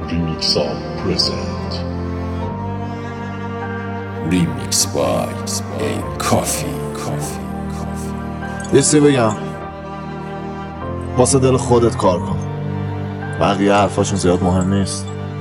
Remixon present. Remix by A Coffee. یه سی بگم واسه دل خودت کار کن، بقیه حرفاشون زیاد مهم نیست.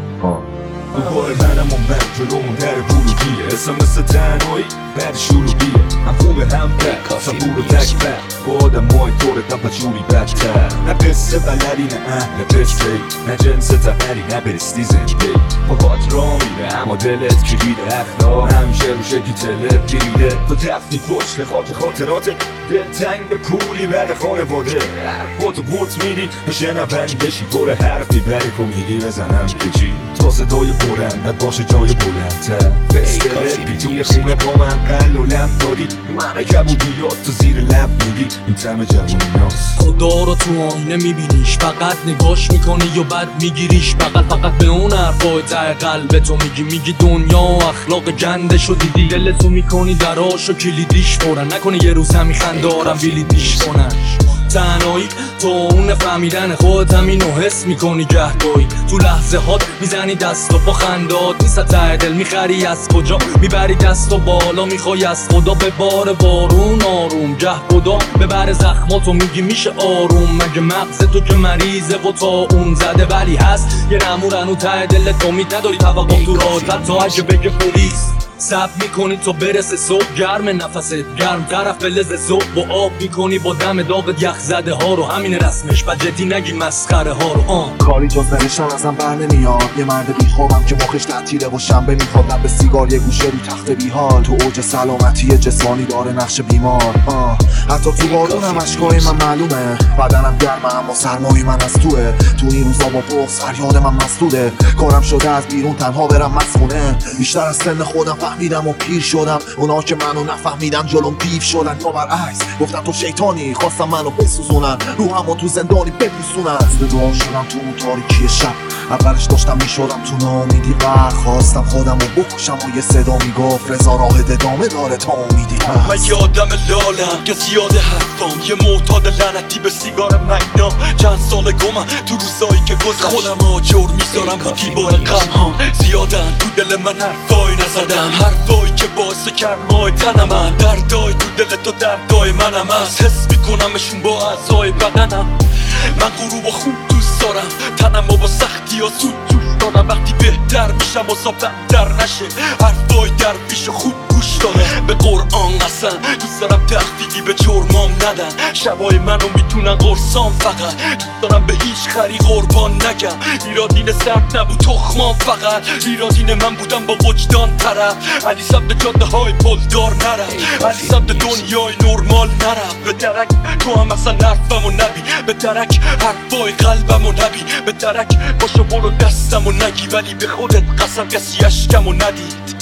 دوباره منم و من جلومون در ورودیه، اسم مثل تنهایی بعد شروعیه. هم خوبه هم بد صبور و تکبر با آدم های طور تپجوری بدتر. نه قصه بلدی نه اهل قصه، نه جنس تبری نه بستی زنده. پاکات را میره اما دلت کلیده، اخلاق همیشه رو شکلی تلت گیریده. تو تفتی پشت خاک خاطرات دلتنگ به پولی بر خانواده. حرفاتو برد میدی به شنوندی بشی پر حرفی بری کن میگی بزنم که چی تا صدای بلندت باشه جای بلندتر. فستره بی توی خونه با من قل و لم دادی، من کبودیات تو زیر لب میگی این تم جوانی هاست. خدا رو تو آینه میبینیش، فقط نگاش میکنی و بعد میگیریش فقط به اون حرفای ته قلب تو میگی دنیا و اخلاق گندشو دیدی. دلتو میکنی دراشو کلیدیش برن، نکنه یه روز همی خندارم بیلیدیش کنن. تنهایی تو اون فهمیدن خودت همینو حس میکنی گهگاهی تو لحظه هات میزنی دست و با خندات نیست ته دل میخری از کجا میبری دست و بالا میخوای از خدا به بار بارون آروم گه خدا ببر زخماتو میگی میشه آروم. مگه مغز تو که مریضه و تا اون زده ولی هست یه نمورن و ته دلت امید نداری توقع تو راحت تا اگه بگه پلیس سب میکنی تو برسه صبح گرم نفست گرم طرف فلز صبح با آب میکنی با دم داغ یخ زده ها رو همین رسمش و جدی نگی مسخره ها رو کاری جز نوشتن ازم بر نمیاد، یه مرد بیخوابم که مخش تعطیله و شنبه میخواد لب سیگار یه گوشه رو تخت بیحال تو اوج سلامتی جسمانی داره نقش بیمار. حتی تو بارونم اشکای من معلومه، بدنم گرمه اما سرمای من از توه. تو این روزا با بغض فریاد من مسدوده، کارم شده از بیرون تنها برم مسخونه. بیشتر از سن خودم فهمیدم و پیر شدم، اونا که منو نفهمیدن جلوم پیف شدن یا برعکس گفتن تو شیطانی خواستم منو بسوزونن رو همو تو زندانی بپیسونن. دعا شدم تو اون تاریکی شب، اولش داشتم میشدم تو نامیدی و خواستم خودم رو بکشم و یه صدا میگفت رضا راه ادامه داره تا امیدی هست. من یه آدم لالم که زیاده حرفام، یه معتاد لعنتی به سیگار مگنا. چند سال گمم تو روزایی که گذشت، خودم آجر میذارم با دیوار غمهام. زیادن تو دل من حرفایی نزدم، حرفایی که باعث کرمای تنم من. دردای تو دل تو دردای منم هست، حس میکنمشون با اعضای بدنم. من غروب و خوب دوست دارم، تنم و با سختی ها زود دوست دارم. وقتی بهتر میشم و بدتر نشه، حرفای در پیش خوب گوش دارم. به قرآن قسم دوست دارم تخفیفی به جرمام ندن، شبای منو میتونن قرصام. فقط دوست دارم به هیچ خری قربان نگم، ایرادین سرد نبود تخمام. فقط ایرادین من بودم با وجدان طرف، علی سمت جاده های پلدار نرم، علی سمت دنیای نرمال نرم. به درک تو هم اصلا حرفم و نبی، به درک حرفای قلبم و نبی، به درک باشو برو دستم و نگی، ولی به خودت قسم کسی اشکم و ندید.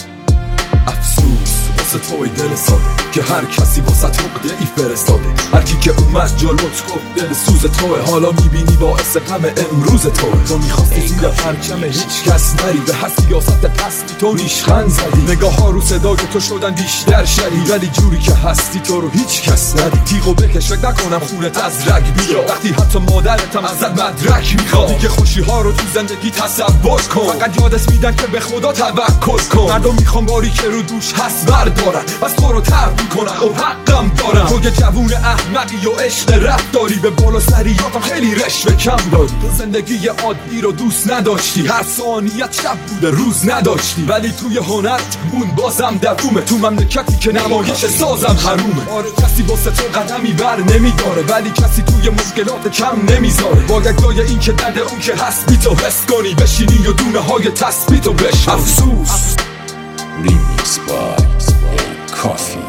افسوس واسه توی دل ساده که هر کسی واسه عقده ای فرستاده. هرکی که اومد جلوت گفت دل سوز توه، حالا میبینی باعث غم امروز توه. تو میخواستی زیر پرچم هیچ کس نری، به هر سیاست پستی تو ریشخند زدی. نگاه ها رو صدای تو شدن بیشتر شدی، ولی جوری که هستی تو رو هیچ کس ندی. تیغو بکش فکر نکنم خونت از رگ بیاد، وقتی حتی مادرتم ازت مدرک میخواد. دیگه خوشی ها رو تو زندگی تصور کن، فقط یادت میدن که به خدا توکل کن. مردم میخوام باری که رو دوش هست بردارن، بس تو رو ترد میکنن و حقم دارم. تو یه جوون احمقی و عشق رفت داری، به بالا سریاتم خیلی رشوه کم داری. تو زندگی عادی رو دوست نداشتی، هر ثانیت شب بوده روز نداشتی، ولی توی هنرت مون بازم دوومه. تو مملکتی که نمایش سازم حرومه. آره کسی واسه تو قدمی بر نمیداره، ولی کسی توی مشکلات کم نمیذاره. باید جای این که درد اون که هست بی تو حس کنی، بشینی و دونه های تثبیت و بشنوی. افسوس Remix by A Coffee.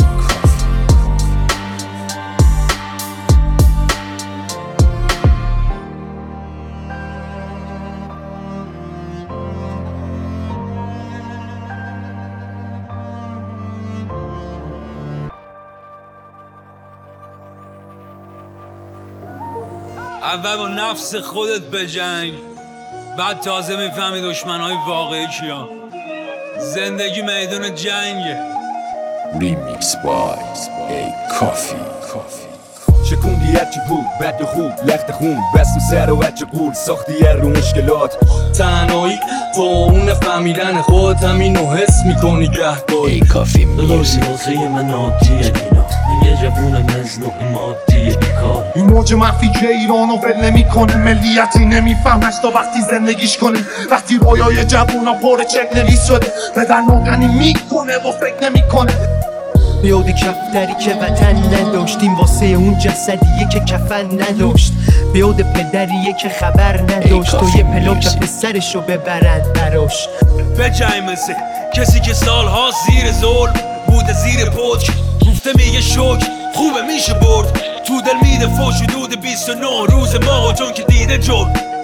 اول با نفس خودت بجنگ، بعد تازه میفهمی دشمنهای واقعی کیان. زندگی میدون جنگه. Remix by A Coffee. شکوندی هرچی بود بد و خوب لخت خون بست و سر و بچه قول ساختی رو مشکلات تنهایی با اون فهمیدن خود همینو حس میکنی گهگاهی ای کافی میوزیک دلوزی من عادیه اینا یه جوون مزنوع مادیه ای کار این موج مخفی که ایرانو ول نمیکنه ملیتی نمیفهمش تا وقتی زندگیش کنه وقتی رویای جوونا پر چک نویس شده بدن ناغنی میکنه و فکر نمیکنه بیاد کفتری که وطن نداشتیم واسه اون جسدیه که کفن نداشت بیاد پدریه که خبر نداشت و یه پلاک پسرشو ببرند براش به جای مثل کسی که سالها زیر ظلم بوده زیر پوچ گفته میگه شکر خوبه میشه برد تو دل میده فوش دود 29 روز ما چون که دیده جرم